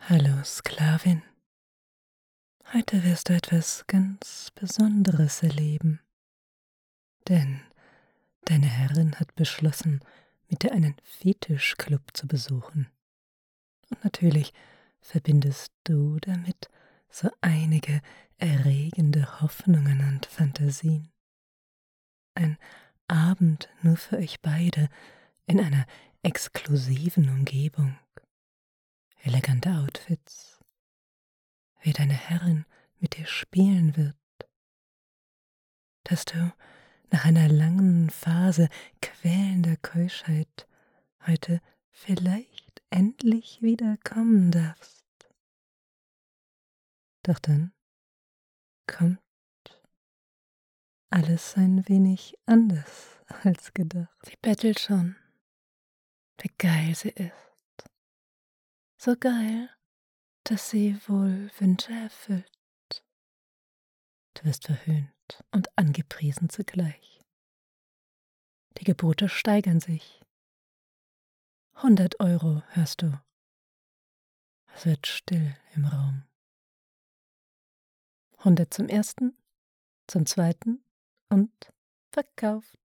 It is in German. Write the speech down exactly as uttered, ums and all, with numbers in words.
Hallo Sklavin, heute wirst du etwas ganz Besonderes erleben, denn deine Herrin hat beschlossen, mit dir einen Fetischclub zu besuchen. Und natürlich verbindest du damit so einige erregende Hoffnungen und Fantasien. Ein Abend nur für euch beide in einer exklusiven Umgebung, elegante Outfits, wie deine Herrin mit dir spielen wird, dass du nach einer langen Phase quälender Keuschheit heute vielleicht endlich wieder kommen darfst. Doch dann kommt alles ein wenig anders als gedacht. Sie bettelt schon, wie geil sie ist. So geil, dass sie wohl Wünsche erfüllt. Du wirst verhöhnt und angepriesen zugleich. Die Gebote steigern sich. Hundert Euro hörst du. Es wird still im Raum. Hundert zum ersten, zum zweiten und verkauft.